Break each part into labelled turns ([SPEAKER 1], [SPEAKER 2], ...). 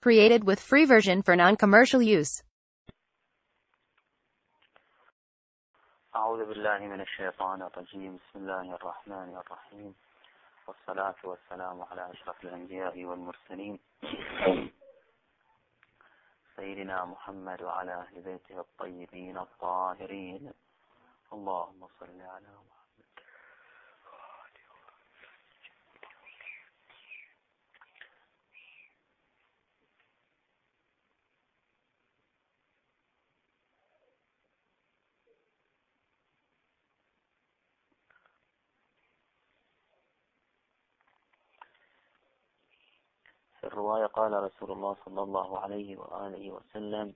[SPEAKER 1] Created with free version for non-commercial use.
[SPEAKER 2] أعوذ بالله من الشيطان الرجيم. بسم الله الرحمن الرحيم، والصلاة والسلام على أشرف الأنبياء والمرسلين سيدنا محمد وعلى أهل بيته الطيبين الطاهرين. اللهم صل على محمد. في الرواية قال رسول الله صلى الله عليه وآله وسلم: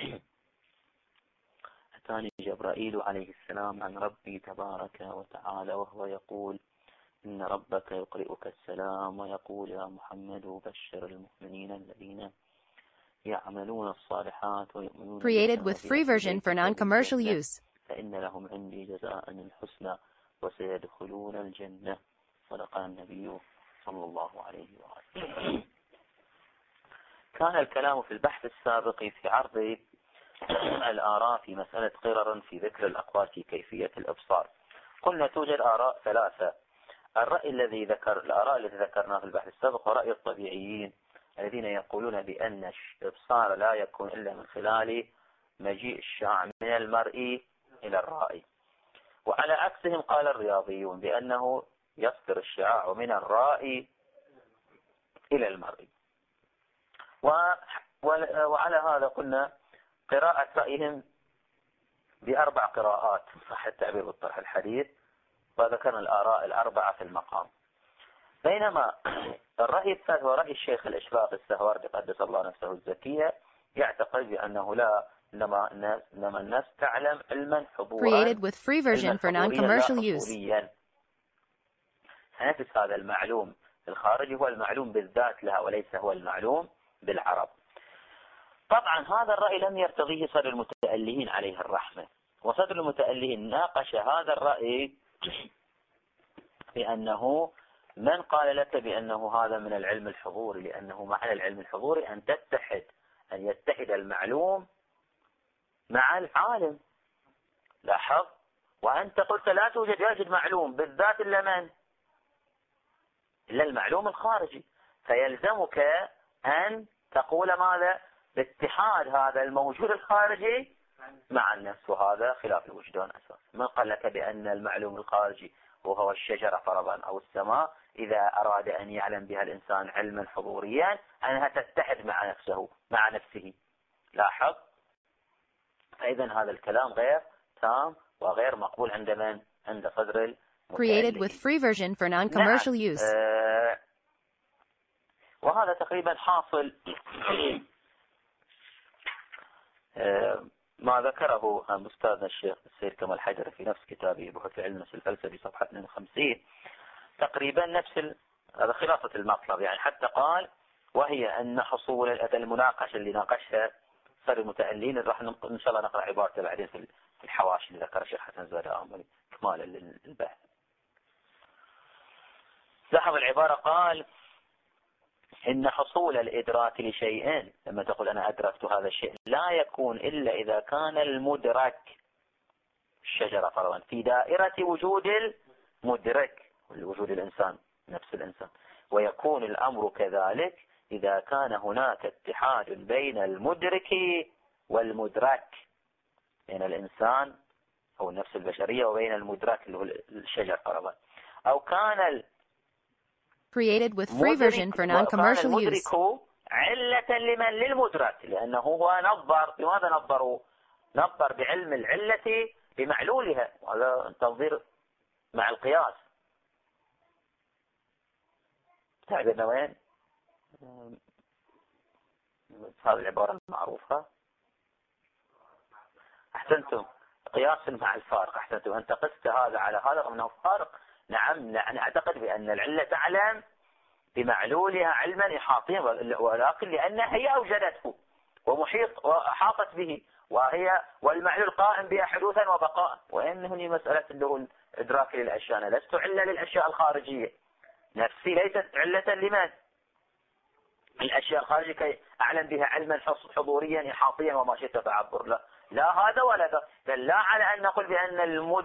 [SPEAKER 2] أتاني جبرائيل عليه السلام عن ربي تبارك وتعالى وهو يقول: إن ربك يقرئك السلام ويقول: يا محمد بشر المؤمنين الذين يعملون الصالحات ويؤمنون
[SPEAKER 1] Created with free version for non-commercial use.
[SPEAKER 2] فإن لهم عندي جزاء الحسنى وسيدخلون الجنة. صدق النبي صلى الله عليه وآله. كان الكلام في البحث السابق في عرض الآراء في مسألة قرر في ذكر الأقوال في كيفية الإبصار. قلنا توجد آراء ثلاثة. الآراء التي ذكرناها في البحث السابق ورأي الطبيعيين الذين يقولون بأن الإبصار لا يكون إلا من خلال مجيء الشعاع من المرئي إلى الرائي. وعلى عكسهم قال الرياضيون بأنه يصدر الشعاع من الرائي إلى المرئي. وعلى هذا قلنا قراءة رأيهم بأربع قراءات صح التعبير بالطرح الحديث، وذكرنا الآراء الأربعة في المقام. بينما الرأي الثالث هو رأي الشيخ الإشراق السهواردي قدس الله نفسه الزكية، يعتقد بأنه لا، إنما الناس تعلم علما حضورا.
[SPEAKER 1] Created with free version for non-commercial use.
[SPEAKER 2] نفس هذا المعلوم الخارجي هو المعلوم بالذات لها وليس هو المعلوم بالعرب. طبعا هذا الرأي لم يرتضيه صدر المتألهين عليه الرحمة، وصدر المتألهين ناقش هذا الرأي بأنه من قال لك بأنه هذا من العلم الحضوري، لأنه معنى العلم الحضوري أن يتحد المعلوم مع العالم. لاحظ، وأنت قلت لا يوجد معلوم بالذات إلا من؟ إلا المعلوم الخارجي. فيلزمك أن تقول ماذا؟ باتحاد هذا الموجود الخارجي مع النفس، وهذا خلاف الوجدان أساسا. من قال لك بأن المعلوم الخارجي وهو الشجرة فرضا أو السماء إذا أراد أن يعلم بها الإنسان علما حضوريا أنها تتحد مع نفسه. لاحظ، فإذا هذا الكلام غير تام وغير مقبول عند من؟ عند صدر المتألهين.
[SPEAKER 1] Created with free version for non-commercial use.
[SPEAKER 2] وهذا تقريبا حاصل ما ذكره أستاذنا الشيخ السيد كمال حيدر في نفس كتابه بحث العلم الفلسفي صفحة 52. تقريبا نفس هذا خلاصة المطلب، يعني حتى قال وهي أن حصول المناقشة اللي ناقشها صدر المتألهين، راح إن شاء الله نقرأ عبارته بعدين في الحواشي اللي ذكر الشيخ حسن زاد آملي كمالا للبحث. لاحظ العبارة، قال إن حصول الإدراك لشيئين، لما تقول أنا أدركت هذا الشيء، لا يكون إلا إذا كان المدرك الشجرة فرضا في دائرة وجود المدرك وجود الإنسان نفس الإنسان. ويكون الأمر كذلك إذا كان هناك اتحاد بين المدرك والمدرك، بين الإنسان أو النفس البشرية وبين المدرك اللي هو الشجر فرضا، أو كان
[SPEAKER 1] Created with free version for non-commercial use.
[SPEAKER 2] علة للمدرك، لأنه هو بماذا نظر بعلم العلة بمعلولها، وهذا تنظير مع القياس. تعبنا وين؟ هذه العبارة المعروفة. أحسنتم، قياس مع الفارق. أحسنتم، أنت قست هذا على هذا رغم أنه فارق. نعم، نعتقد بأن العلة تعلم بمعلولها علما إحاطيا، ولكن لأنها هي أوجدته وأحاطت به، والمعلول قائم بها حدوثا وبقاء. وإنه مسألة له إدراك للأشياء، أنا لست علة للأشياء الخارجية، نفسي ليست علة لمن؟ الأشياء الخارجية كي أعلم بها علما حضوريا إحاطيا وما شئت تعبر. لا، لا هذا ولا ذا. بل لا على أن نقول بأن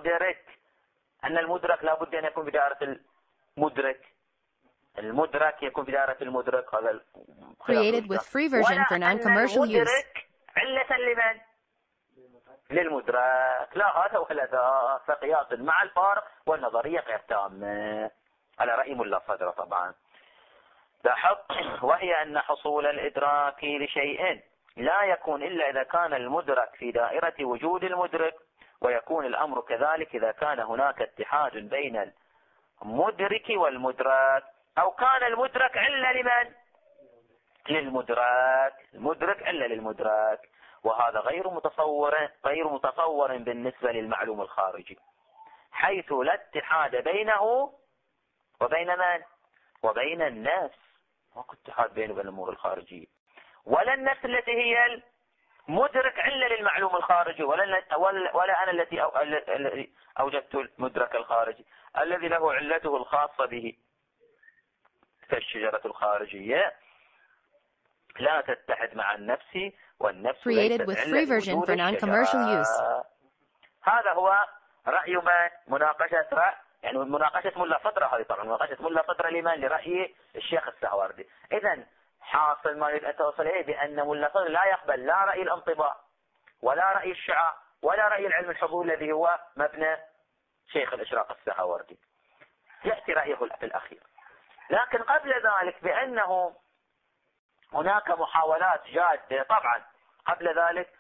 [SPEAKER 2] المدرك لا بد أن يكون بدائرة المدرك. المدرك يكون بدائرة المدرك. هذا
[SPEAKER 1] Created with free version for non-commercial use.
[SPEAKER 2] المدرك علة لمن؟ للمدرك. لا هذا ولا ذا. فقياس مع الفارق والنظرية غير تامة على رأي ملا صدر طبعا. لاحظ، وهي أن حصول الإدراك لشيء لا يكون إلا إذا كان المدرك في دائرة وجود المدرك، ويكون الأمر كذلك إذا كان هناك اتحاد بين المدرك والمدرك، أو كان المدرك علة لمن؟ للمدرك. المدرك علة للمدرك، وهذا غير متصور بالنسبة للمعلوم الخارجي، حيث لا اتحاد بينه وبين من؟ وبين النفس. ماكو اتحاد بينه وبين الأمور الخارجية، ولا النفس التي هي المدرك علة للمعلوم الخارجي، ولا أنا التي أوجدت المدرك الخارجي الذي له علته الخاصة به كالشجرة الخارجية لا تتحد مع النفس، والنفس
[SPEAKER 1] Created
[SPEAKER 2] ليست
[SPEAKER 1] with
[SPEAKER 2] علة
[SPEAKER 1] free version for non-commercial use.
[SPEAKER 2] هذا هو رأي من؟ مناقشة يعني مناقشة ملا فترة. هذه طبعا مناقشة ملا فترة لمن؟ لرأي الشيخ السهواردي. إذن حاصل ما يريد أن توصل إليه بأن ملا فترة لا يقبل لا رأي الانطباع ولا رأي الشعاع ولا رأي العلم الحضور الذي هو مبنى شيخ الإشراق السهواردي. يأتي رأيه في الأخير. لكن قبل ذلك بأنه هناك محاولات جادة طبعا. قبل ذلك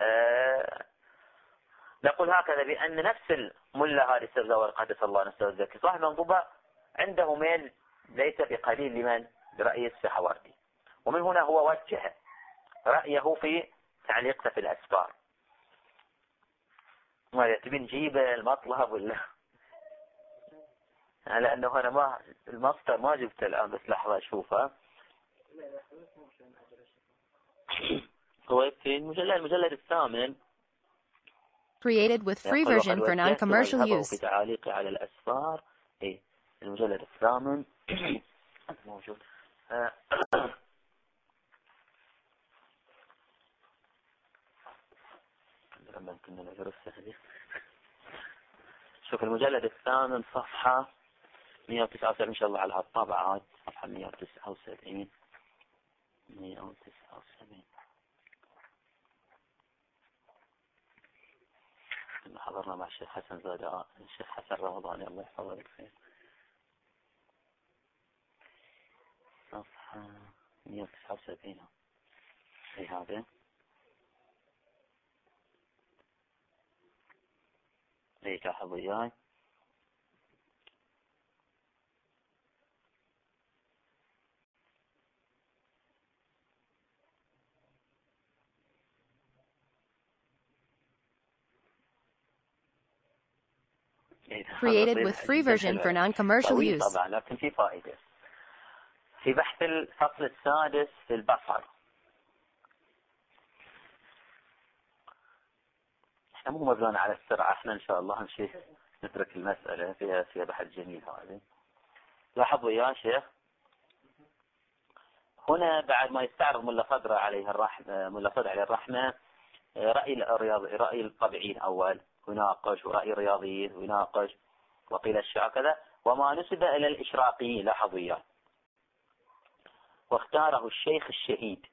[SPEAKER 2] نقول هكذا بأن نفس الملا هادي السبزوار قدس الله نفسه الزكي صاحب منظومة عنده ميل ليس بقليل لمن؟ برأي السهواردي. ومن هنا هو وجه رأيه في تعليقه في الأسفار. ما تبي نجيب المطلب ولا؟ لأنه أنا ما المصدر ما جبته الآن، بس لحظة أشوفها. هو في المجلد الثامن.
[SPEAKER 1] Created with free version for non-commercial use.
[SPEAKER 2] في تعاليقي على الأسفار. إيه المجلد الثامن موجود. لما كنا ندرسها هذه. شوف المجلد الثامن صفحة 179 إن شاء الله على هالطبعات. صفحة 179. حضرنا مع الشيخ حسن زادة، الشيخ حسن رمضاني الله يحفظه بالخير. صفحة 179 في هذا. ليش لاحظوا وياي؟
[SPEAKER 1] Created with free version for non-commercial use.
[SPEAKER 2] طبعا لكن في فائدة في بحث الفصل السادس في البصر. احنا مو مبنون على السرعة، احنا ان شاء الله نمشي نترك المسألة فيها بحث جميل. هذه لاحظوا يا شيخ هنا بعد ما يستعرض ملا صدر عليه الرحمة رأي الطبيعيين أول يناقش، ورأي الرياضيين ويناقش، وقيل الشعر كذا، وما نسب إلى الإشراقيين. لاحظوا إياه. واختاره الشيخ الشهيد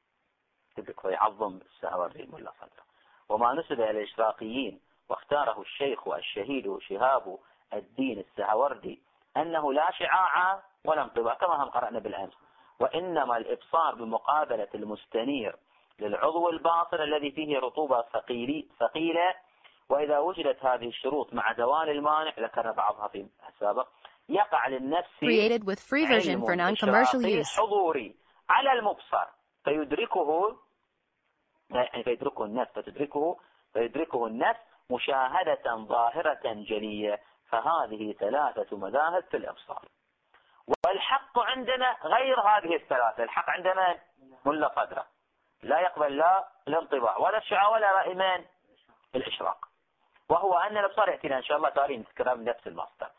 [SPEAKER 2] يعظم السهواردي ملا صدر. وما نسب إلى الإشراقيين واختاره الشيخ الشهيد شهاب الدين السهواردي أنه لا شعاع ولا انطباع كما هم قرأنا بالأمس، وإنما الإبصار بمقابلة المستنير للعضو الباطن الذي فيه رطوبة ثقيلة. وإذا وجدت هذه الشروط مع زوال المانع، ذكر بعضها في السابق، يقع للنفس
[SPEAKER 1] Created with free version for non-commercial use.
[SPEAKER 2] حضوري على المبصر فيدركه النفس فيدركه النفس مشاهدة ظاهرة جلية. فهذه ثلاثة مذاهب في الإبصار، والحق عندنا غير هذه الثلاثة. الحق عندنا ملا صدر لا يقبل لا الانطباع ولا الشعاع ولا رأي من؟ الإشراق. وهو أن الإبصار يأتينا إن شاء الله تارين كلام نفس المصدر.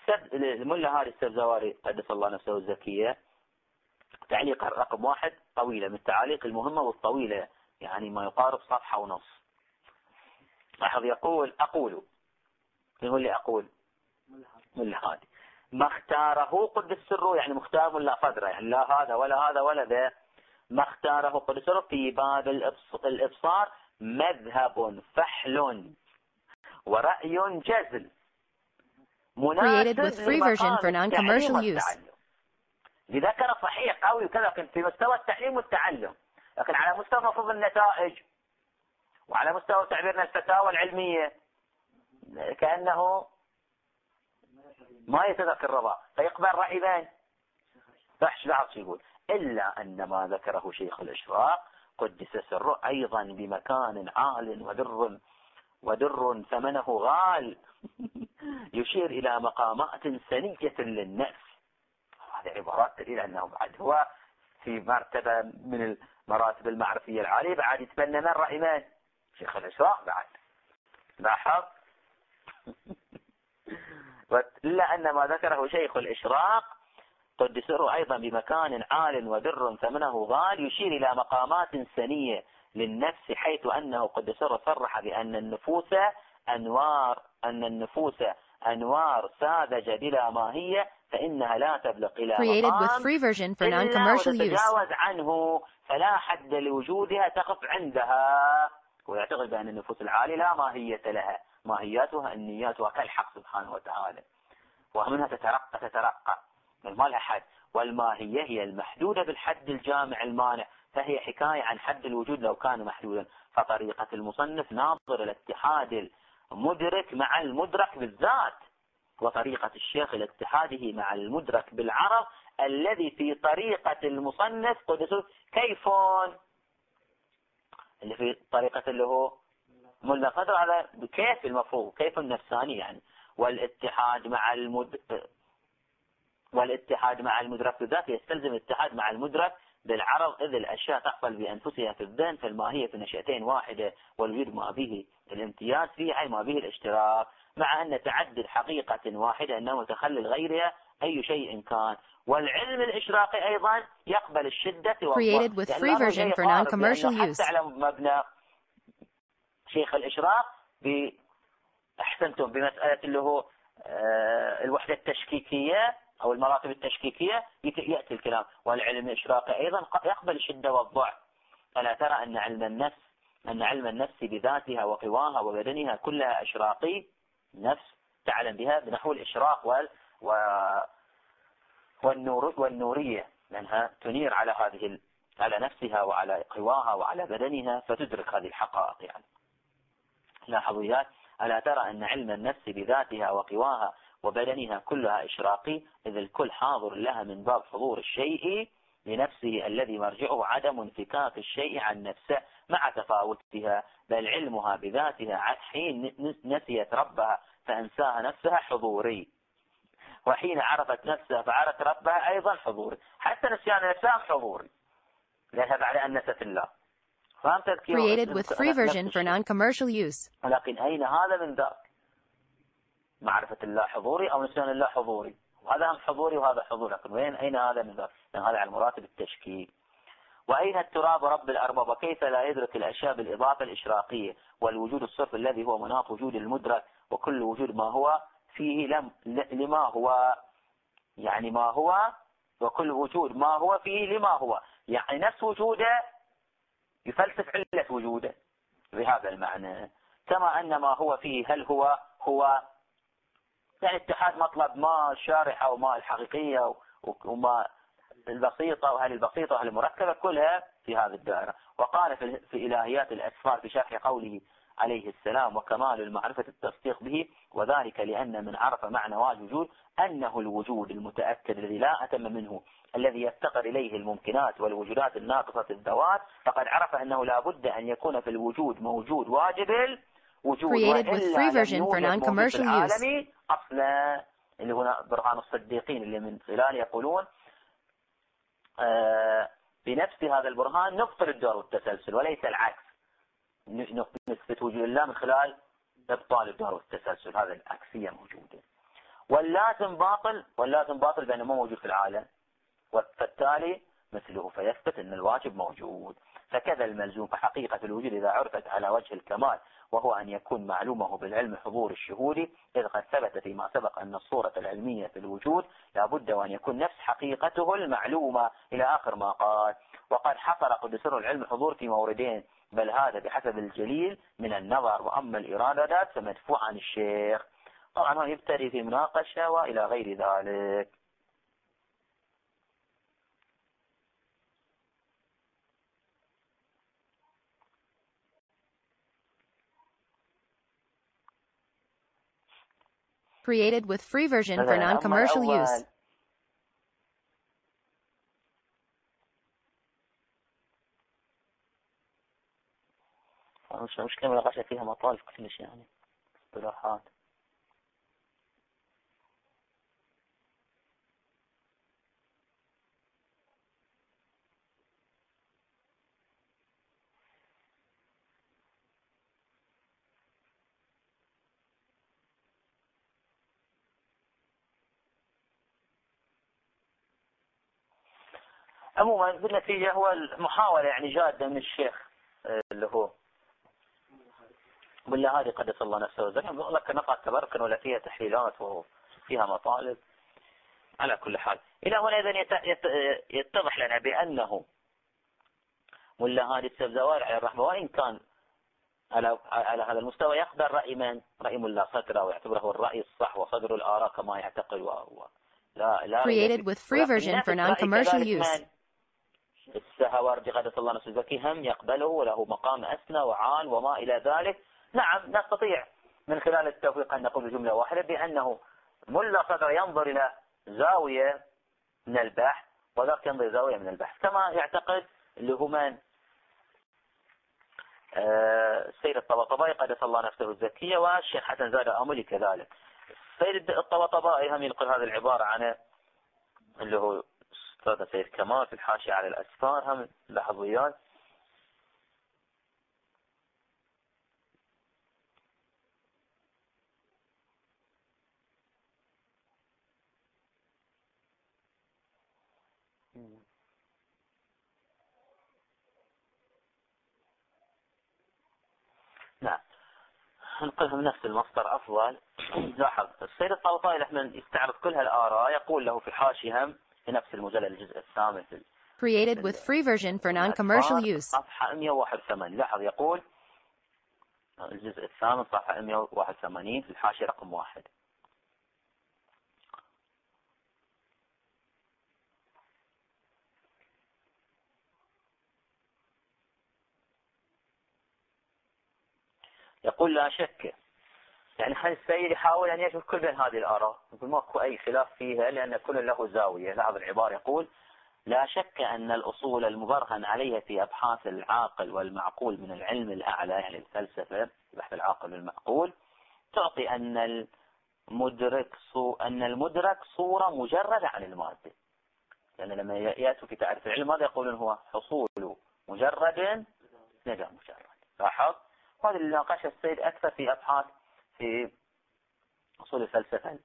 [SPEAKER 2] الملا هادي السبزواري قدس الله نفسه الزكية تعليق رقم 1 طويلة، من التعاليق المهمة والطويلة، يعني ما يقارب صفحة ونص. لاحظ يقول يقول لي أقول ملا هادي ما اختاره قدس سره، يعني مختار لا قدره، يعني لا هذا ولا هذا ولا ذا، ما اختاره قدس سره في باب الإبصار مذهب فحل ورأي جزل
[SPEAKER 1] Created with
[SPEAKER 2] مناسب
[SPEAKER 1] free version for
[SPEAKER 2] لمقام التعليم
[SPEAKER 1] non-commercial use.
[SPEAKER 2] والتعلم. لذا كان صحيح قوي وكذا، لكن في مستوى التعليم والتعلم، لكن على مستوى مفروض النتائج وعلى مستوى تعبيرنا الفتاوى العلمية كأنه ما يتذكر الرضا، فيقبل رأي ذين فحش بعض يقول. إلا أن ما ذكره شيخ الإشراق قدس سره أيضا بمكان عال ودر ثمنه غال يشير إلى مقامات سنية للنفس. هذه عبارات تدل أنه بعد هو في مرتبة من المراتب المعرفية العالية، بعد يتبنى من رأي من شيخ الإشراق بعد. لاحظ إلا أن ما ذكره شيخ الإشراق قد سره أيضا بمكان عال ودر ثمنه غال يشير إلى مقامات سنية للنفس، حيث أنه قد سره صرح بأن النفوس أنوار ساذجة بلا ماهية، فإنها لا تبلغ إلى مقام إلا وتتجاوز عنه، فلا حد لوجودها تقف عندها. ويعتقد بأن النفوس العالية لا ماهية لها، ماهياتها النياتها كالحق سبحانه وتعالى، ومنها تترقى ما لها حد، والماهية هي المحدودة بالحد الجامع المانع، فهي حكاية عن حد الوجود لو كان محدودا. فطريقة المصنف ناظر الاتحاد المدرك مع المدرك بالذات، وطريقة الشيخ الاتحاده مع المدرك بالعرض الذي في طريقة المصنف قدسه كيفون، اللي في طريقة اللي هو ملا قدر، هذا بكيف المفهوم كيف النفساني يعني. والاتحاد مع المدرك بالذات يستلزم الاتحاد مع المدرك بالعرض، إذ الأشياء تحصل بأنفسها في الذهن، فالماهية في نشأتين واحدة، والوجود ما به الامتياز فيه أي ما به الاشتراك، مع أن تعدد حقيقة واحدة أنه متخلل غيرها أي شيء كان. والعلم الإشراقي أيضا يقبل الشدة
[SPEAKER 1] Created with free version for non-commercial use.
[SPEAKER 2] حتى على مبنى شيخ الإشراق أحسنتم بمسألة اللي هو الوحدة التشكيكية أو المراتب التشكيكية يأتي الكلام. والعلم الإشراقي أيضا يقبل الشدة والضعف. ألا ترى أن علم النفس بذاتها وقواها وبدنها كلها إشراقي، نفس تعلم بها بنحو الإشراق والنورية، لأنها تنير على نفسها وعلى قواها وعلى بدنها، فتدرك هذه الحقائق يعني. لاحظوا ألا ترى أن علم النفس بذاتها وقواها وبدنها كلها إشراقي، إذ الكل حاضر لها من باب حضور الشيء لنفسه الذي مرجعه عدم انفكاك الشيء عن نفسه مع تفاوتها، بل علمها بذاتها حين نسيت ربها فأنساها نفسها حضوري، وحين عرفت نفسها فعرفت ربها أيضا حضوري، حتى نسيان نفسها حضوري لأنها بعد أن نست الله.
[SPEAKER 1] Created with free version for non-commercial use.
[SPEAKER 2] ولكن أين هذا من ذاك؟ معرفة الله حضوري أو نسيان الله حضوري، وهذا هم حضوري وهذا حضوري، لكن أين هذا من ذاك؟ لأن هذا على مراتب التشكيل. وأين التراب رب الأرباب؟ وكيف لا يدرك الأشياء بالإضافة الإشراقية والوجود الصرف الذي هو مناط وجود المدرك، وكل وجود ما هو فيه لما هو، يعني ما هو، وكل وجود ما هو فيه لما هو، يعني نفس وجوده يفلسف علة وجوده بهذا المعنى. كما أن ما هو فيه هل هو يعني اتحاد مطلب ما الشارحة وما الحقيقية وما البسيطة وهل البسيطة وهل المركبة، كلها في هذه الدائرة. وقال في إلهيات الأسفار في شرح قوله عليه السلام: وكمال المعرفة التصديق به، وذلك لأن من عرف معنى الوجود أنه الوجود المتأكد الذي لا أتم منه، الذي يفتقر إليه الممكنات والوجودات الناقصة الذوات، فقد عرف أنه لا بد أن يكون في الوجود موجود واجب الوجود، وإلا لم يوجد موجود في العالم أصلا، اللي هنا برهان الصديقين اللي من خلاله يقولون بنفس هذا البرهان نبطل الدور والتسلسل وليس العكس، نثبت وجود الله من خلال إبطال الدور والتسلسل، هذا العكسية موجودة. واللازم باطل بأنه مو موجود في العالم، فالتالي مثله، فيثبت أن الواجب موجود. فكذا الملزوم، فحقيقة الوجود إذا عرفت على وجه الكمال وهو أن يكون معلومه بالعلم الحضور الشهودي، إذ قد ثبت فيما سبق أن الصورة العلمية في الوجود لابد وأن يكون نفس حقيقته المعلومة إلى آخر ما قال. وقد حصر قدسر العلم الحضور في موردين، بل هذا بحسب الجليل من النظر، وأما الإرادات فمدفوع عن الشيخ. طبعا هو يبتدي في مناقشة وإلى غير ذلك.
[SPEAKER 1] Created with free version for non-commercial use.
[SPEAKER 2] مش مشكلة مناقشة فيها مطالب كلش يعني اصطلاحات. عموما بالنتيجة هو المحاولة يعني جادة من الشيخ اللي هو بالله هذه قدس الله نفسه زي ما لك نقاط تبركا ولا فيها تحليلات وفيها مطالب. على كل حال إلى هنا إذن يتضح لنا بأنه ملا هادي السبزواري عليه الرحمة، وإن كان على هذا المستوى يقدر رأي ملا صدره ويعتبره هو الرأي الصح وصدر الآراء كما يعتقد لا
[SPEAKER 1] Created with free version for non-commercial use.
[SPEAKER 2] السهواردي قدس الله نفسه الزكي هم يقبله وله مقام أسنى وعال وما إلى ذلك. نعم نستطيع من خلال التوفيق أن نقول جملة واحدة بأنه ملا صدر ينظر إلى زاوية من البحث وذاك ينظر زاوية من البحث، كما يعتقد اللي هو من السيد الطباطبائي قدس الله نفسه الزكية، والشيخ حسن زاد أملي كذلك. السيد الطباطبائي هم ينقل هذه العبارة عن اللي هو أستاذ سيد كمال في الحاشية على الأسفار، هم لحظيات. نعم ننقلها من نفس المصدر أفضل. لاحظ السيد الطباطبائي لما يستعرض كل هالآراء يقول له في الحاشية هم في نفس المجلد الجزء الثامن
[SPEAKER 1] Created with free version for non-commercial use.
[SPEAKER 2] صفحة 181. لاحظ يقول الجزء الثامن صفحة 181 في الحاشية رقم 1. يقول لا شك، يعني هل السيد يحاول أن يشوف كل بين هذه الآراء، يقول ماكو أي خلاف فيها لأن كل له زاوية. لاحظ العبارة يقول لا شك أن الأصول المبرهن عليها في أبحاث العاقل والمعقول من العلم الأعلى يعني الفلسفة بحث العاقل والمعقول تعطي أن المدرك صورة مجردة عن المادة. لأن لما يأتوا في تعريف العلم ماذا يقولون؟ هو حصول مجرد ندى مجرد. لاحظ هذا اللي ناقشه السيد أكثر في أبحاث في أصول الفلسفة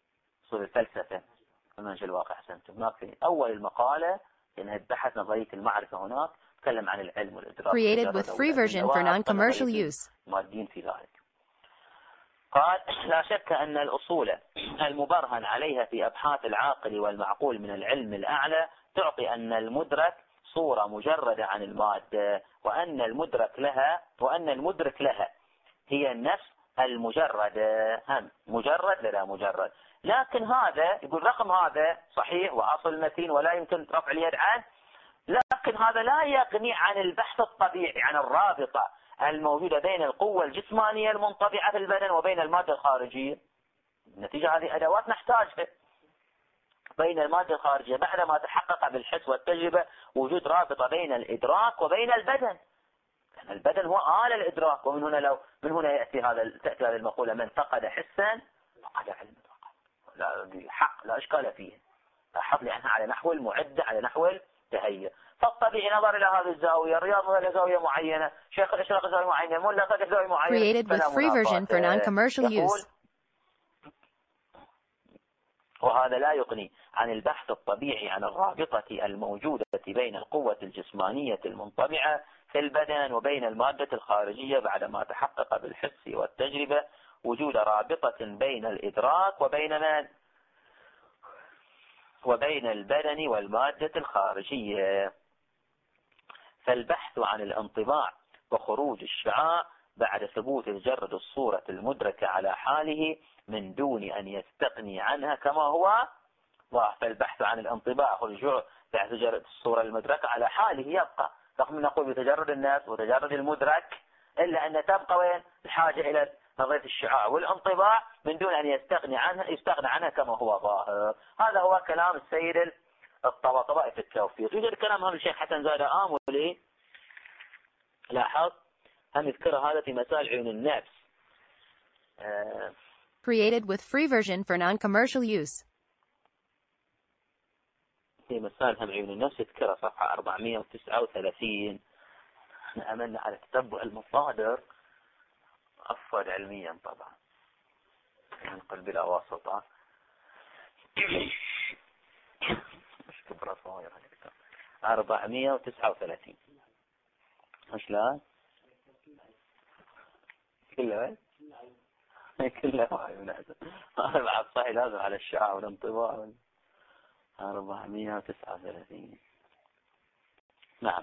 [SPEAKER 2] منهج الواقع. أحسنتم. هناك في أول المقالة إنها بحث نظرية المعرفة، هناك تكلم عن العلم والإدراك.
[SPEAKER 1] Created with free version for non-commercial use.
[SPEAKER 2] مادين في ذلك. قال لا شك أن الأصول المبرهن عليها في أبحاث العاقل والمعقول من العلم الأعلى تعطي أن المدرك صورة مجردة عن المادة، وأن المدرك لها هي النفس المجردة. هم مجرد لا مجرد. لكن هذا يقول رقم هذا صحيح وأصل متين ولا يمكن رفع اليد عنه، لكن هذا لا يغني عن البحث الطبيعي عن الرابطة الموجودة بين القوة الجسمانية المنطبعة في البدن وبين المادة الخارجية. النتيجة هذه أدوات نحتاجها بين المادة الخارجية بعدما تحقق بالحس والتجربة وجود رابطة بين الإدراك وبين البدن. لأن البدن هو آلة الإدراك، ومن هنا تأتي هذه المقولة من فقد حسا فقد علما. حق لا إشكال فيه، لاحظ لأنها على نحو المعدة على نحو التهيئ. فالطبيعي نظر إلى هذه الزاوية، الرياض إلى زاوية معينة، شيخ الإشراق زاوية معينة، ملا قد زاوية معينة.
[SPEAKER 1] Created with free version for non-commercial use.
[SPEAKER 2] وهذا لا يغني عن البحث الطبيعي عن الرابطة الموجودة بين القوة الجسمانية المنطبعة في البدن وبين المادة الخارجية بعدما تحقق بالحس والتجربة وجود رابطة بين الإدراك وبين البدن والمادة الخارجية. فالبحث عن الانطباع وخروج الشعاع بعد ثبوت تجرد الصورة المدركة على حاله من دون أن يستغني عنها كما هو. فالبحث عن الانطباع والرجوع بعد تجرد الصورة المدركة على حاله يبقى، رغم نقول بتجرد النفس وتجرد المدرك، إلا أن تبقى وين الحاجة إلى نظرية الشعاع والانطباع من دون أن يستغنى عنها كما هو ظاهر. هذا هو كلام السيد الطباطبائي في التوفيق. يوجد كلام هم الشيخ حسن زاد آملي، لاحظ هم يذكر هذا في مسائل عيون النفس.
[SPEAKER 1] Created with free version for non-commercial use.
[SPEAKER 2] في مسائل هم عيون النفس يذكرها صفحة 439. أملنا على تتبع المصادر أفضل علميا طبعا، ينقل بلا واسطة. مش كبرى صغيرة 439 مش لا كلها بعد صحيح لازم على الشعاع والانطباع. 439 نعم.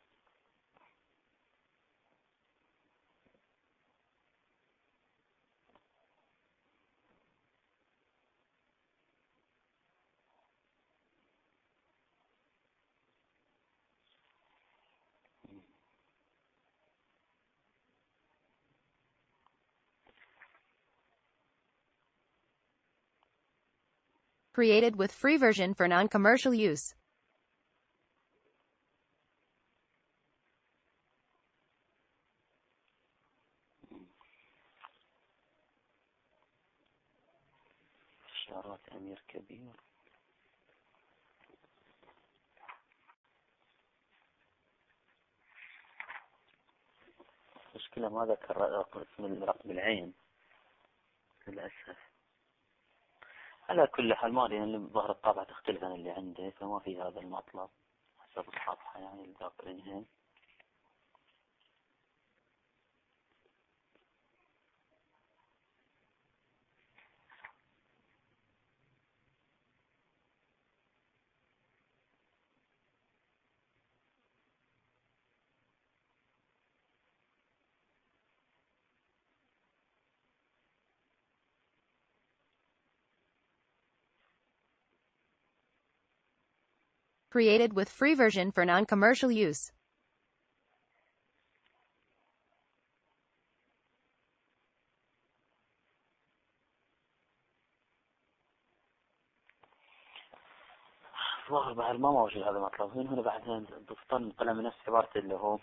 [SPEAKER 1] Created with free version for non-commercial use.
[SPEAKER 2] إشارات أمير كبير. مشكلة ما ذكر اسم رقم العين للأسف. على كل حال ما أدري، يعني ظهر الطابعة تختلف عن اللي عندي، فما في هذا المطلب حسب الصفحة يعني الذاكرينها.
[SPEAKER 1] Created with free version for non-commercial use.
[SPEAKER 2] ظاهر بعد ما موجود هذا المطلب. من هنا بعدين ضفتن قلم نفس عبارة اللي هو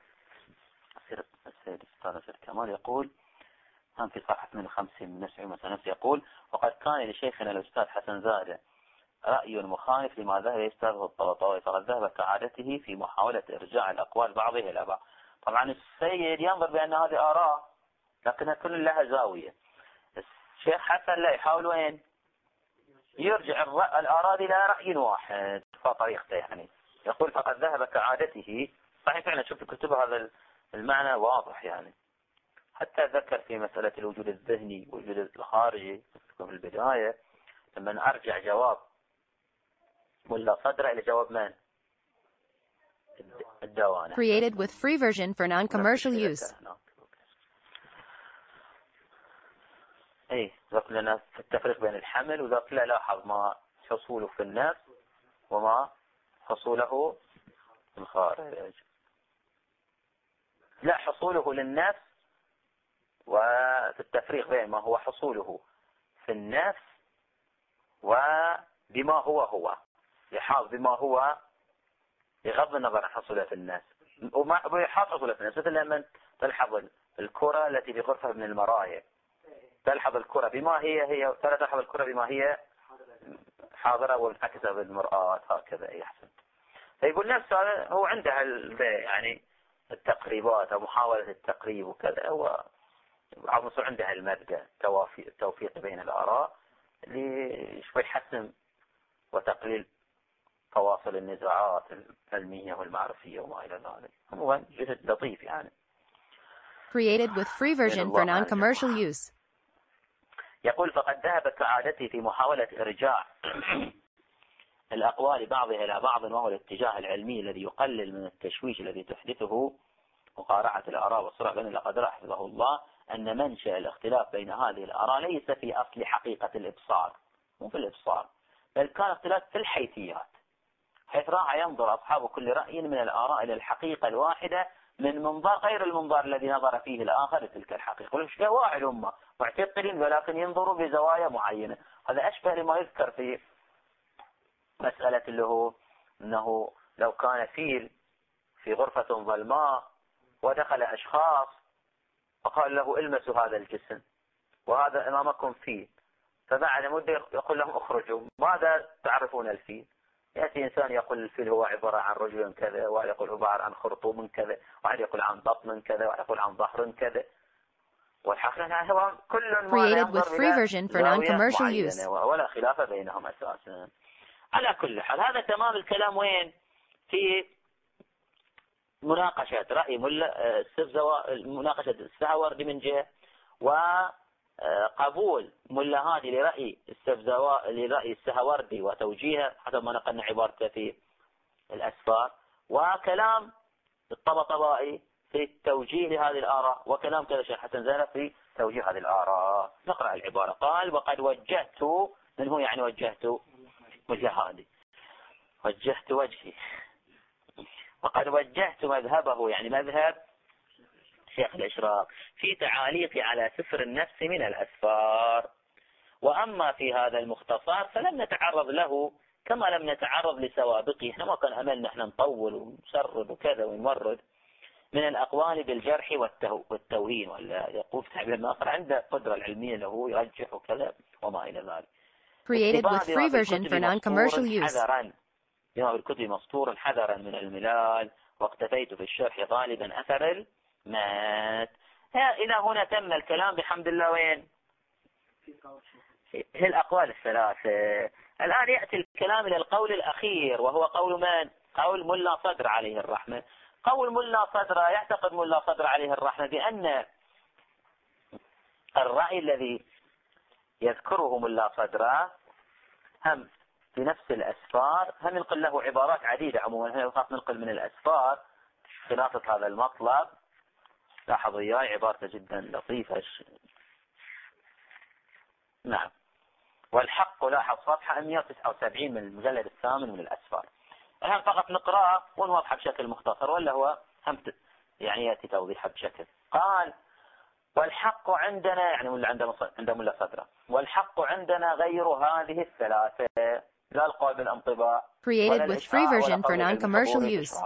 [SPEAKER 2] السيد أستاذ كمال يقول هم في صفحة 58 من نفس عمة نفسه يقول: وقد كان لشيخنا الأستاذ حسن زادة رأي مخالف لما ذهب يستاذه الطبطاوي، فقد ذهب كعادته في محاولة إرجاع الأقوال بعضها إلى بعض. طبعا السيد ينظر بأن هذه آراء لكنها كل لها زاوية. الشيخ حسن لا يحاول وين يرجع الآراء إلى رأي واحد فطريقته، يعني يقول فقد ذهب كعادته. صحيح فعلا شوف الكتب هذا المعنى واضح، يعني حتى ذكر في مسألة الوجود الذهني والوجود الخارجي في البداية لما أرجع جواب ولا صدر إلى جواب من؟ الدوانة.
[SPEAKER 1] Created with free version for non-commercial use.
[SPEAKER 2] ايه ذاك لنا في التفريق بين الحمل وذاك لا لاحظ ما حصوله في النفس وما حصوله في الخارج. لا حصوله للنفس، وفي التفريق بين ما هو حصوله في النفس وبما هو يحاط بما هو بغض النظر عن حصوله في النفس، وما يحاط حصوله في النفس. مثل لما تلحظ الكرة التي في غرفة من المرايا، تلحظ الكرة بما هي تلحظ الكرة بما هي حاضرة ومنعكسة بالمرآة هكذا يحسن. فيقول نفسه هو عنده يعني التقريبات أو محاولة التقريب وكذا، هو عنده المبدأ التوفيق بين الآراء، شوي حسم وتقليل فواصل النزاعات العلمية والمعرفية وما إلى ذلك. هو جهد لطيف يعني.
[SPEAKER 1] Created with free version for non-commercial use.
[SPEAKER 2] يقول فقد ذهبت كعادتي في محاولة إرجاع الأقوال بعضها إلى بعض، وهو الاتجاه العلمي الذي يقلل من التشويش الذي تحدثه مقارعة الآراء والصراع بين الأقدار حفظه الله، أن منشأ الاختلاف بين هذه الآراء ليس في أصل حقيقة الإبصار، مو في الإبصار، بل كان اختلاف في الحيثيات، حيث راح ينظر أصحاب كل رأي من الآراء إلى الحقيقة الواحدة من منظار غير المنظار الذي نظر فيه الآخر لتلك الحقيقة. والمشكلة واحد هم معتقلين ولكن ينظروا بزوايا معينة. هذا أشبه لما يذكر في مسألة اللي هو أنه لو كان فيل في غرفة ظلماء ودخل أشخاص وقال له المسوا هذا الجسم وهذا أمامكم فيل، فبعد مدة يقول لهم اخرجوا، ماذا تعرفون الفيل؟ يأتي إنسان يقول الفيل هو عبارة عن رجل كذا، واحد يقول عبارة عن خرطوم كذا، واحد يقول عن بطن كذا، واحد يقول عن ظهر كذا. والحقيقة هو كل ما ينظر إلى زاوية معينة ولا خلاف بينهم أساسا. على كل حال هذا تمام الكلام وين؟ في مناقشة رأي مناقشة السهروردي من جهة، وقبول ملا هادي لرأي السهروردي وتوجيهه حسب ما نقلنا عبارته في الأسفار، وكلام الطبطبائي في التوجيه لهذه الآراء، وكلام كذا شيخ حسن زينب في توجيه هذه الآراء. نقرأ العبارة. قال وقد وجهت، من هو يعني وجهت؟ وجه هادي، وجهت وجهي، وقد وجهت مذهبه يعني مذهب شيخ الإشراق في تعاليقي على سفر النفس من الأسفار. وأما في هذا المختصر فلم نتعرض له كما لم نتعرض لسوابقه. احنا ما كان أملنا احنا نطول ونسرد وكذا ونمرد من الأقوال بالجرح والتوهين، ولا يقول تعبير الناصر عنده قدرة العلمية له يرجح وكذا وما إلى ذلك.
[SPEAKER 1] Created with free version for non-commercial use.
[SPEAKER 2] بما بالكتب مسطور حذرا من الملال، واقتفيت في الشرح غالبا أثر المات. إلى هنا تم الكلام بحمد الله. وين هي الأقوال الثلاثة؟ الآن يأتي الكلام إلى القول الأخير، وهو قول من؟ قول ملا صدر عليه الرحمة. قول ملا صدر، يعتقد ملا صدر عليه الرحمة بأن الرأي الذي يذكره ملا صدر هم في نفس الأسفار، هم ينقل له عبارات عديدة عموما، هم يخاف ننقل من الأسفار خلاصة هذا المطلب. لاحظوا إياي عبارته جدا لطيفة. نعم. والحق، لاحظ صفحة 179 من المجلد الثامن من الأسفار. الآن فقط نقرأ ونوضحها بشكل مختصر، ولا هو هم يعني يأتي توضيحها بشكل. قال والحق عندنا، يعني عند ملا صدره، والحق عندنا غير هذه الثلاثة، لا القول بالانطباع
[SPEAKER 1] Created with free version for non-commercial use.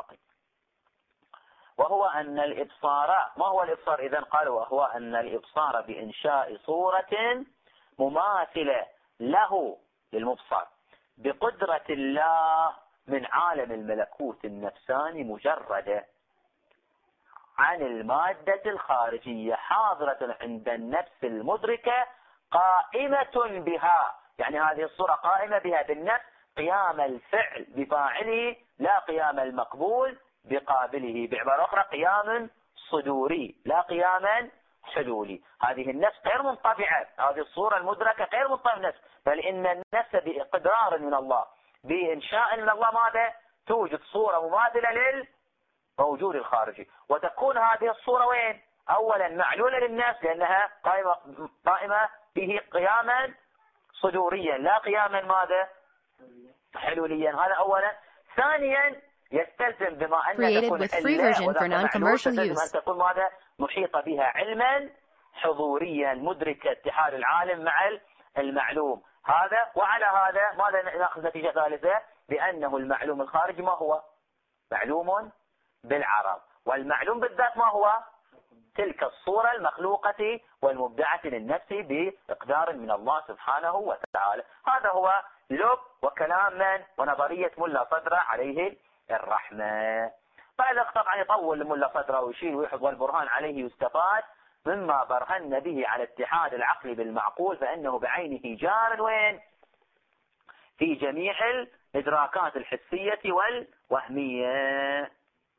[SPEAKER 2] وهو أن الإبصار، ما هو الإبصار إذن؟ قال وهو أن الإبصار بإنشاء صورة مماثلة له للمبصر بقدرة الله من عالم الملكوت النفساني مجردة عن المادة الخارجية، حاضرة عند النفس المدركة قائمة بها. يعني هذه الصورة قائمة بها بالنفس، قيام الفعل بفاعله لا قيام المقبول بقابله. بعبارة أخرى قيام صدوري لا قياما حلولي. هذه النفس غير منطبعة، هذه الصورة المدركة غير منطبعة النفس، بل إن النفس بإقدار من الله بإنشاء من الله ماذا؟ توجد صورة مماثلة للموجود الخارجي، وتكون هذه الصورة وين؟ أولا معلولة للنفس لأنها قائمة به قياما صدوريا لا قياما ماذا؟ حلوليا. هذا أولا. ثانيا يستلزم بما أن تكون أن تكون ماذا؟ محيطة بها علما حضوريا مدركة اتحاد العالم مع المعلوم. هذا وعلى هذا ماذا نأخذ نتيجة ثالثة؟ بأنه المعلوم الخارجي ما هو؟ معلوم بالعرض، والمعلوم بالذات ما هو؟ تلك الصورة المخلوقة والمبدعة للنفس بإقدار من الله سبحانه وتعالى. هذا هو لب وكلام من ونظرية ملا صدر عليه الرحمة. فإذا طبعا يطول ملا صدر ويشيل ويحفظ والبرهان عليه يستفاد مما برهن به على اتحاد العقل بالمعقول فإنه بعينه جار وين في جميع الإدراكات الحسية والوهمية.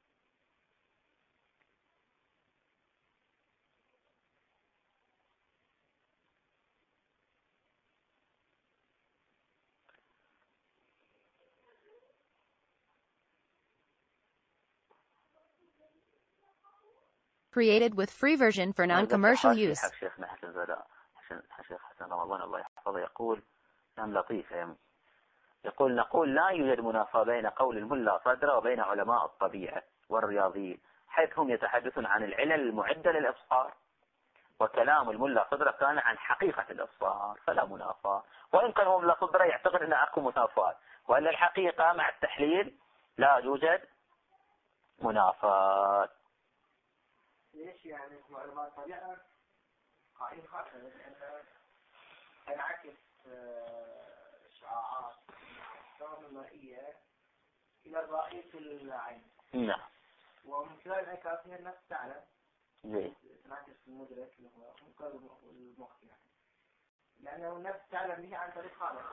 [SPEAKER 1] Created with free version for non-commercial use.
[SPEAKER 2] شيخنا شيخ حسن رمضان الله يحفظه يقول كلام لطيف يقول نقول لا يوجد منافاة بين قول الملا صدرة وبين علماء الطبيعة والرياضيين، حيث هم يتحدثون عن العلل المعدة للإبصار، وكلام الملا صدرة كان عن حقيقة الإبصار، فلا منافاة. وإن كان الملا صدرة يعتقد أن أكو منافاة، وأن الحقيقة مع التحليل لا يوجد منافاة.
[SPEAKER 3] ليش يعني علماء الطبيعة قائلين خاصة لأن تنعكس شعاعات الأجسام المرئية إلى الرأي في العين.
[SPEAKER 2] نعم.
[SPEAKER 3] ومن خلال انعكاسها النفس تعلم. تنعكس في المدرك اللي هو مقابل المخ يعني. لأنه النفس تعلم به عن طريق خالق.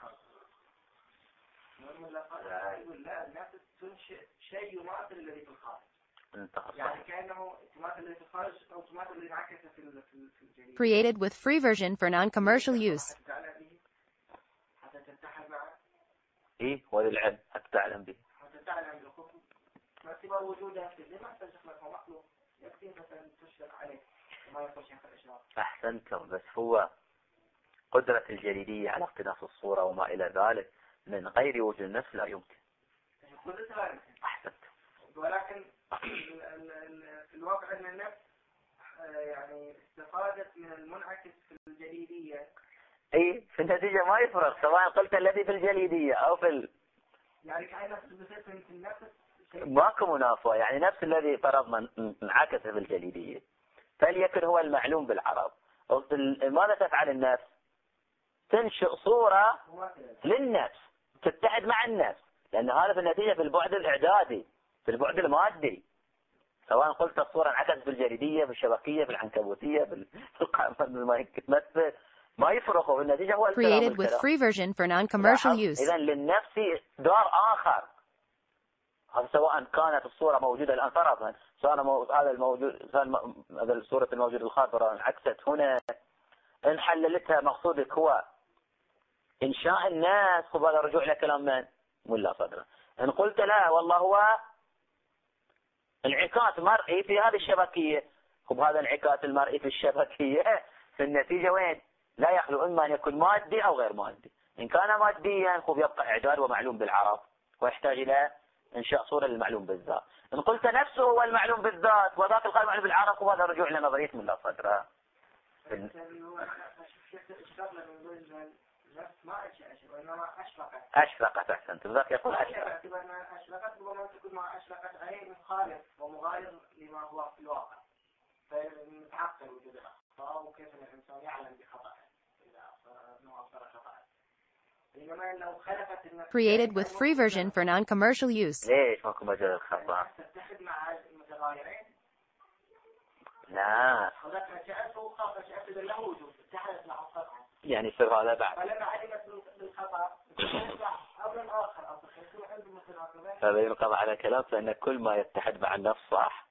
[SPEAKER 3] يقول لا النفس تنشئ شيء يماثل الذي في الخارج. يعني كأنه تماثل الذي في الخارج أو تماثل الذي انعكس في الجليد.
[SPEAKER 1] Created with free version for non-commercial use.
[SPEAKER 3] حتى تتحد معه.
[SPEAKER 2] إيه وللعلم حتى تعلم به.
[SPEAKER 3] حتى تعلم بالخصوص. ما اعتبار وجوده في الذي ما تشخص له مخلوق يكفي مثلا تشرق عليه وما يخش في الإشراق.
[SPEAKER 2] أحسنتم، بس هو قدرة الجليدية على اقتناص الصورة وما إلى ذلك من غير وجود النفس لا يمكن. أحسنت.
[SPEAKER 3] ولكن في الواقع أن النفس يعني استفادت من المنعكس في الجليدية.
[SPEAKER 2] أي في النتيجة ما يفرق سواء قلت الذي في الجليدية أو في
[SPEAKER 3] يعني كأي نفس بسيط من النفس
[SPEAKER 2] ماكو منافاة. يعني نفس الذي فرضنا انعكس في الجليدية فليكن هو المعلوم بالعرب. ماذا تفعل النفس؟ تنشئ صورة للنفس تتحد مع النفس، لأن هذا في النتيجة في البعد الإعدادي في البعد المادي. سواء قلت الصورة انعكست في الجليدية في الشبكية في العنكبوتية في القائمة تمثل ما يفرقوا، في النتيجة هو
[SPEAKER 1] Created with free version for non-commercial use.
[SPEAKER 2] إذن للنفس دار آخر. هذا سواء كانت الصورة موجودة الآن فرضا صار هذا الموجود هذا الصورة الموجودة الخاطرة انعكست هنا إن حللتها مقصودك هو إنشاء الناس. خب هذا رجوع إلى كلام من؟ ملا صدرة. إن قلت لا والله هو انعكاس مرئي في هذه الشبكية، خب هذا انعكاس المرئي في الشبكية في النتيجة وين؟ لا يخلو إما أن يكون مادي أو غير مادي. إن كان ماديا خب يبقى إعداد ومعلوم بالعرب ويحتاج إلى إنشاء صورة للمعلوم بالذات. إن قلت نفسه هو المعلوم بالذات وذاك القائم معلوم بالعرب وهذا رجوع إلى نظرية ملا صدرة. أشرقت أحسنت ذاك يقول أشرقت.
[SPEAKER 3] أشرقت ربما تكون مع أشرقت عين مخالف ومغاير لما هو في الواقع، فنتعقل وجود الأخطاء وكيف الإنسان يعلم بخطأه إذا أصدر خطأه. إنما لو خلفت النفس
[SPEAKER 1] Created with free version for non-commercial use.
[SPEAKER 2] ليش ماكو مجال الخطأ؟
[SPEAKER 3] تتحد مع المتغايرين.
[SPEAKER 2] لا.
[SPEAKER 3] هذاك شأنه وخاف شأنه له وجود اتحدت مع الخطأ.
[SPEAKER 2] يعني يصير هذا بعد.
[SPEAKER 3] فلما علمت بالخطأ أمر آخر أو تكون عنده مثل
[SPEAKER 2] هذا ينقض على كلام فإن كل ما يتحد مع النفس صح.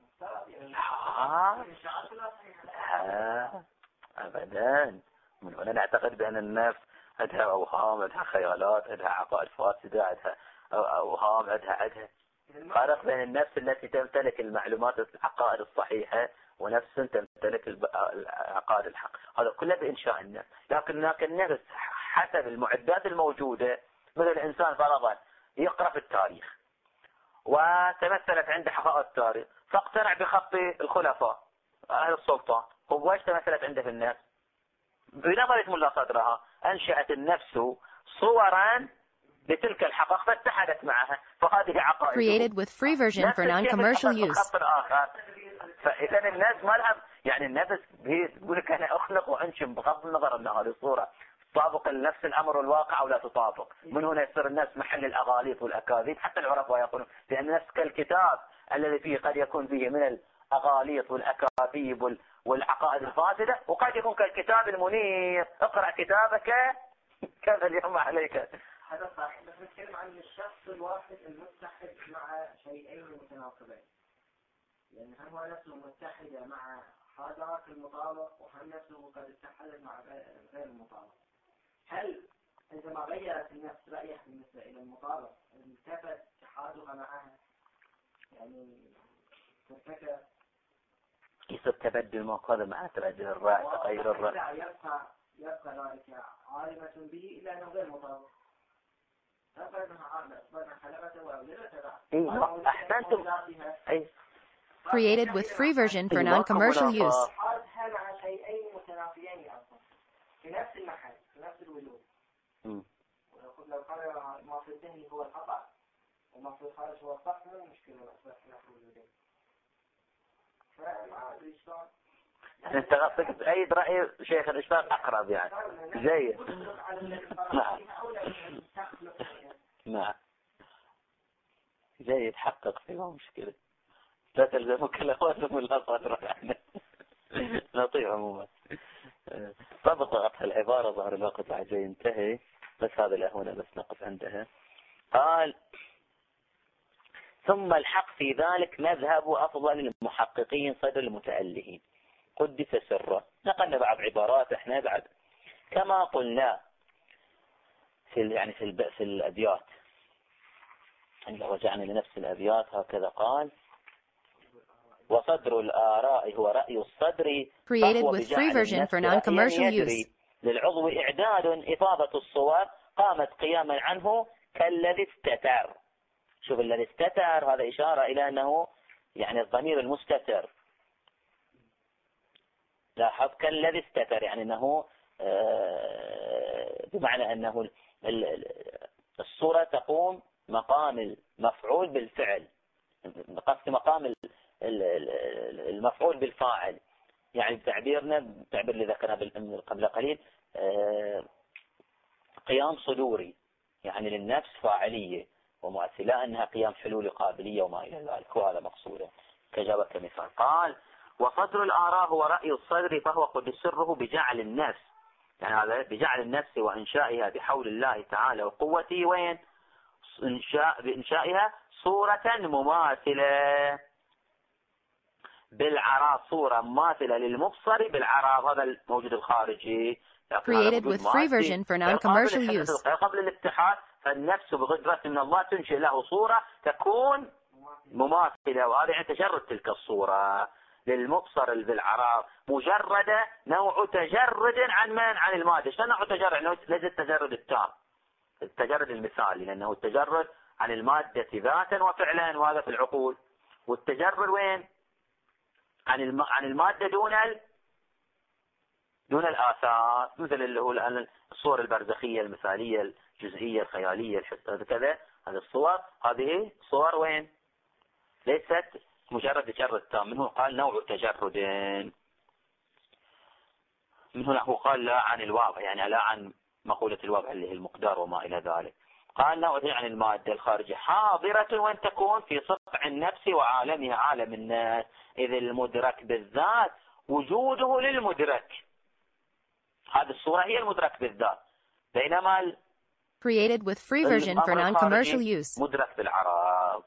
[SPEAKER 2] لا أبدا. من هنا نعتقد بأن النفس عندها أوهام عندها خيالات عندها عقائد فاسدة عندها أوهام عندها فرق بين النفس التي تمتلك المعلومات العقائد الصحيحة ونفس تمتلك العقائد الحق. هذا كله بإنشاء النفس. لكن النفس حسب المعدات الموجودة مثل الإنسان فرضا يقرأ في التاريخ وتمثلت عنده حقائق التاريخ فاقتنع بخط الخلفاء أهل السلطان. هو ايش تمثلت عنده في النفس؟ بنظرة ملا صدرها أنشأت النفس صورا لتلك الحقائق فاتحدت معها فهذه عقائد.
[SPEAKER 1] Created with free version for non-commercial use.
[SPEAKER 2] فإذا الناس ما لها يعني النفس تقول لك أنا أخلق وأنشم بغض النظر أن هذه الصورة تطابق نفس الأمر والواقع أو لا تطابق. من هنا يصير الناس محل الأغاليط والأكاذيب. حتى العرفاء يقولون بأن النفس كالكتاب الذي فيه قد يكون فيه من الأغاليط والأكاذيب والعقائد الفاسدة، وقد يكون كالكتاب المنير. اقرأ كتابك كذا اليوم عليك.
[SPEAKER 3] هذا صحيح، بس نتكلم عن الشخص الواحد المتحد مع شيئين متناقضين. يعني هل هو نفسه متحد مع حاجات المطابق، وهل نفسه قد اتحدت مع غير المطابق؟ هل عندما غيرت النفس رأيها بالنسبة إلى المطابق التفت اتحادها معها؟ يعني ترتكب
[SPEAKER 2] يصير تبدل مؤخذ مع تبدل الرأي، تغير الرأي.
[SPEAKER 3] يبقى ذلك عالمة به إلا أنه غير مطابق.
[SPEAKER 2] أحسنتم.
[SPEAKER 1] Created with free version for non-commercial use.
[SPEAKER 3] حالتها مع شيئين متنافيين أصلا في نفس المحل، في نفس الوجود. لو قال ما في الذهن هو الخطأ وما في الخارج هو الصح، مو مشكلة بس نفس الوجودين. فما أدري شلون.
[SPEAKER 2] أنت قصدك بأيد رأي شيخ الإشفاق أقرب يعني. زي. نعم. جاي يتحقق فيه مشكلة. لا تلزمك الأخوات ولا صدر يعني. لطيف عموما. طبقت العبارة ظهر الوقت العجي ينتهي، بس هذا الأهونة بس نقف عندها. قال ثم الحق في ذلك مذهب أفضل المحققين صدر المتألهين قدس سره. نقلنا بعض عبارات احنا بعد كما قلنا في الأبيات. لو رجعنا لنفس الأبيات هكذا قال وصدر الآراء هو رأي الصدر
[SPEAKER 1] Created with free version for non-commercial use.
[SPEAKER 2] للعضو إعداد إفاضة الصور قامت قياما عنه كالذي استتر. شوف الذي استتر هذا إشارة إلى أنه يعني الضمير المستتر. لاحظ كالذي استتر يعني أنه بمعنى أنه الصورة تقوم مقام المفعول بالفعل، قصد مقام المفعول بالفاعل. يعني بتعبيرنا التعبير اللي ذكرنا قبل قليل قيام صدوري، يعني للنفس فاعلية ومؤثلة أنها قيام حلول قابلية وما إلى ذلك، وهذا مقصوده كجابة كمثال. قال وصدر الآراء هو رأي الصدر فهو قد سره بجعل النفس، يعني هذا بجعل النفس وإنشائها بحول الله تعالى وقوته وين بإنشائها صورة مماثلة بالعراض، صورة مماثلة للمبصر بالعراض. هذا الموجود الخارجي.
[SPEAKER 1] Created with free version for non-commercial use.
[SPEAKER 2] قبل الاتحاد فالنفس بقدرة من الله تنشئ له صورة تكون مماثلة، وهذا يعني تجرد تلك الصورة للمبصر بالعراض مجردة، نوع تجرد عن من؟ عن المادة. شو نوع تجرد؟ ليس التجرد التام، التجرد المثالي، لأنه التجرد عن المادة ذاتا وفعلا، وهذا في العقول. والتجرد وين؟ عن المادة دون الآثار، مثل اللي هو الصور البرزخية المثالية الجزئية الخيالية الحسة كذا. هذه الصور هذه صور وين؟ ليست مجرد تجرد تام. منه قال نوع تجرد، من هنا هو قال لا عن الواقع، يعني لا عن مقولة الواقع اللي هي المقدار وما إلى ذلك. قال نوع عن المادة الخارجية حاضرة وأن تكون في صفع النفس وعالمها عالم الناس، إذ المدرك بالذات وجوده للمدرك. هذه الصورة هي المدرك بالذات، بينما
[SPEAKER 1] Created with free version for non-commercial use.
[SPEAKER 2] مدرك بالعراض.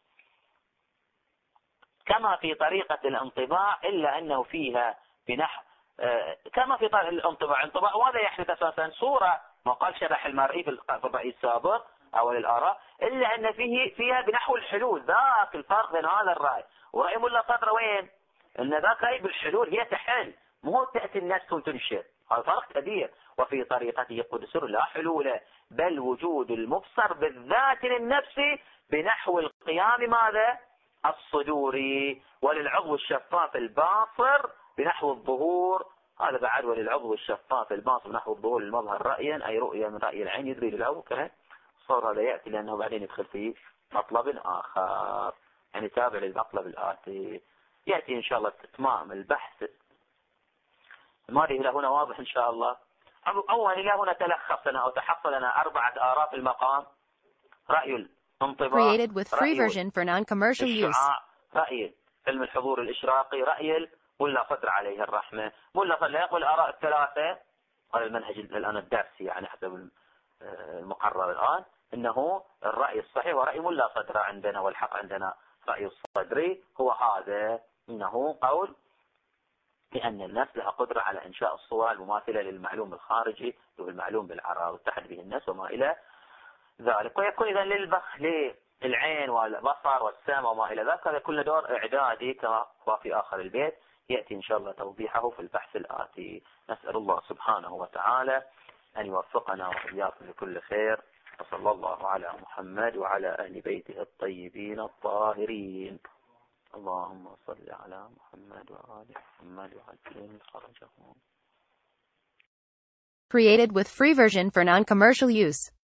[SPEAKER 2] كما في طريقة الانطباع إلا أنه فيها بنحو كما في طريقة الانطباع وهذا يحدث أساسا صورة ما قال شرح المرئي في الرأي السابق أو الآراء، إلا أن فيها بنحو الحلول. ذاك الفرق بين هذا الرأي ورأي ملا صدر وين؟ أن ذاك رأي بالحلول، هي تحل مو تأتي النفس وتنشئ. هذا فرق كبير. وفي طريقته قدسر لا حلول بل وجود المبصر بالذات للنفس بنحو القيام ماذا؟ الصدوري، وللعضو الشفاف الباصر بنحو الظهور. هذا بعد وللعضو الشفاف الباصر بنحو الظهور المظهر رأيا أي رؤيا من رأي العين يدري للعضو كذا. صار هذا يأتي لأنه بعدين يدخل في مطلب آخر، يعني تابع للمطلب الآتي يأتي إن شاء الله إتمام البحث. الماضي إلى هنا واضح إن شاء الله. أول إلى هنا تلخص لنا أو تحصل لنا 4 آراء في المقام: رأي الانطباع،
[SPEAKER 1] Created with free version for non-commercial use.
[SPEAKER 2] رأي علم الحضور الإشراقي رأي ملا صدر عليه الرحمة. ملا صدر لا يقول آراء الثلاثة، هذا المنهج الآن الدرسي يعني حسب المقرر الآن، إنه الرأي الصحيح ورأي ملا صدر عندنا، والحق عندنا رأي الصدري هو هذا، إنه قول لأن النفس لها قدرة على إنشاء الصورة المماثلة للمعلوم الخارجي والمعلوم بالعراء واتحد به النفس وما إلى ذلك. ويكون إذا للعين والبصر والسمع وما إلى ذلك، هذا كله دور إعدادي كما هو في آخر البيت، يأتي إن شاء الله توضيحه في البحث الآتي. نسأل الله سبحانه وتعالى أن يوفقنا وإياكم لكل خير، وصلى الله على محمد وعلى أهل بيته الطيبين الطاهرين. اللهم صل على محمد وآل محمد وعجل خرجهم.
[SPEAKER 1] Created with free version for non-commercial use.